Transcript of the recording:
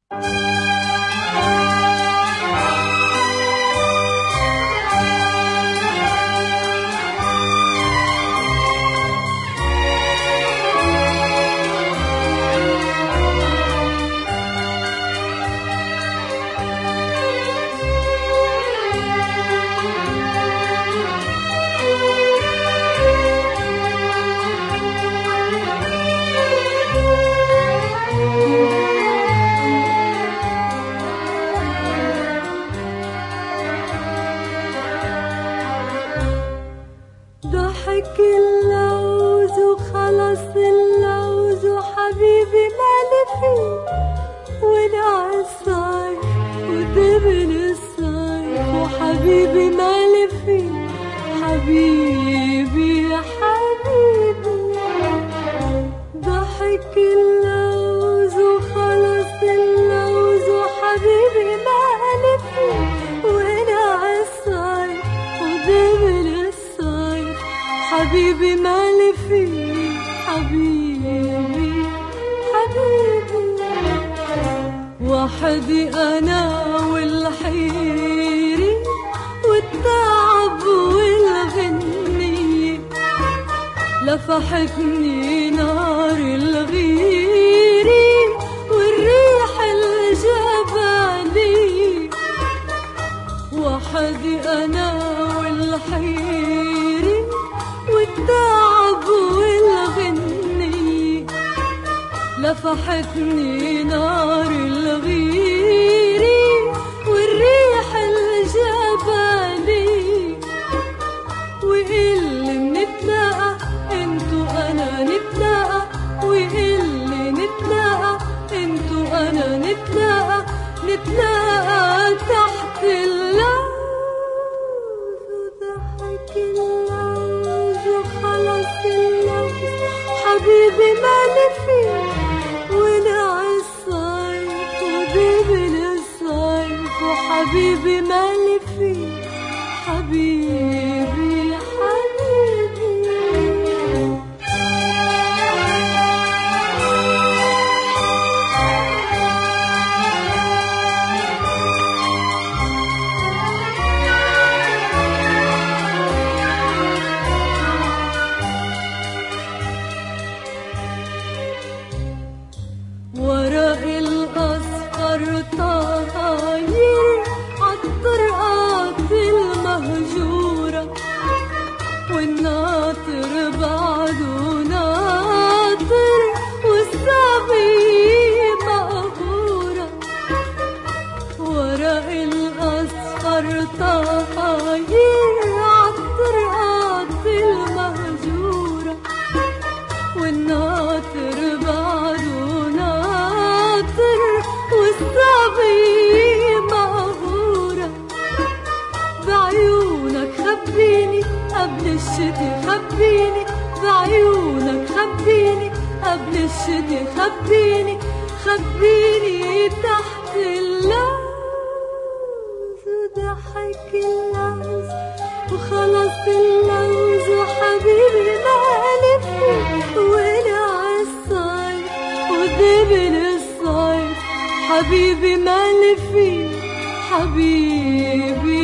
ضحك اللوز وخلص اللوز وحبيبي مالي فيه، ونقع الصيف ودبل الصيف وحبيبي مالي فيه. حبيبي يا حبيبي ضحك اللوز وخلص اللوز وحبيبي مالي فيه، ونقع الصيف ودبل الصيف حبيبي مالي فيه. حبيبي حبيبي وحدي أنا والحيري والتعب والغنية، لفحتني نار الغيري والريح الجبلية. وحدي أنا والحيري والتعب والغنية، لفحتني نار الغيري والريح الجبلية. وإلي منتلاقى انتو أنا نتلاقى، وإلي نتلاقى انتو أنا نتلاقى، نتلاقى تحت اللوز. وضحك اللوز وخلص اللوز حبيبي مالي فيه، ونقع الصيف ودبل الصيف وحبيبي مالي فيه. حبيبي يا حبيبي ورق الأصفر طاير عالطرقات المهجورة، والناطر بعده ناطر والصبي مقهورة. ورق الأصفر طاير عالطرقات المهجورة، والناطر بعده ناطر والصبي مقهورة. بعيونك خبيني قبل الشتي، خبيني بعيونك خبيني قبل الشتي، خبيني خبيني تحت اللوز. ضحك اللوز وخلص اللوز وحبيبي مالي فيه، ونقع الصيف ودبل الصيف حبيبي مالي فيه. حبيبي